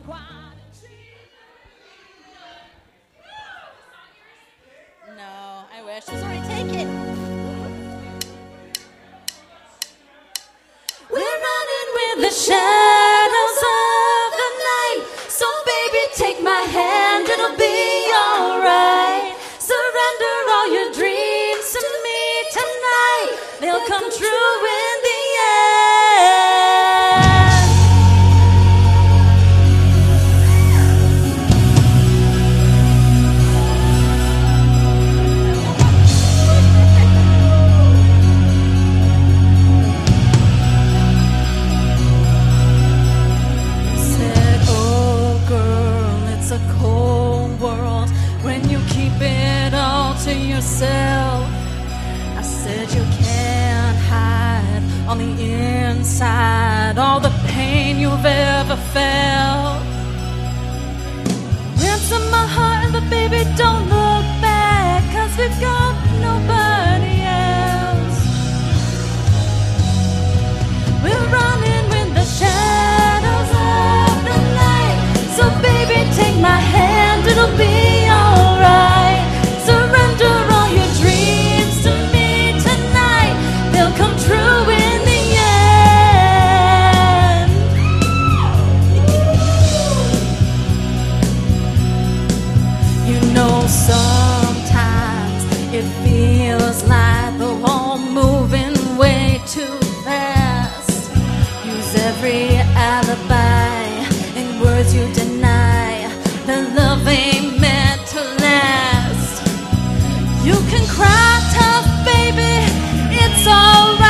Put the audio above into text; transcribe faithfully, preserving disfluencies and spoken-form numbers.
No, I wish. It was already taken. We're running with the shadows of the night. So baby, take my hand, it'll be alright. Surrender all your dreams to me tonight. They'll come true in the end. Said, oh girl, it's a cold world when you keep it all to yourself. I said you can't hide on the inside all the pain you've ever felt. Ransom my heart, but baby, don't look back, 'cause we've got nobody else. We're running with the shadows of the night. So baby, take my hand, it'll be alright. Surrender all your dreams to me tonight. They'll come true in the end. You know, sometimes it feels like the world moving way too fast. Use every alibi in words you deny. The love ain't meant to last. You can cry tough, baby, it's alright.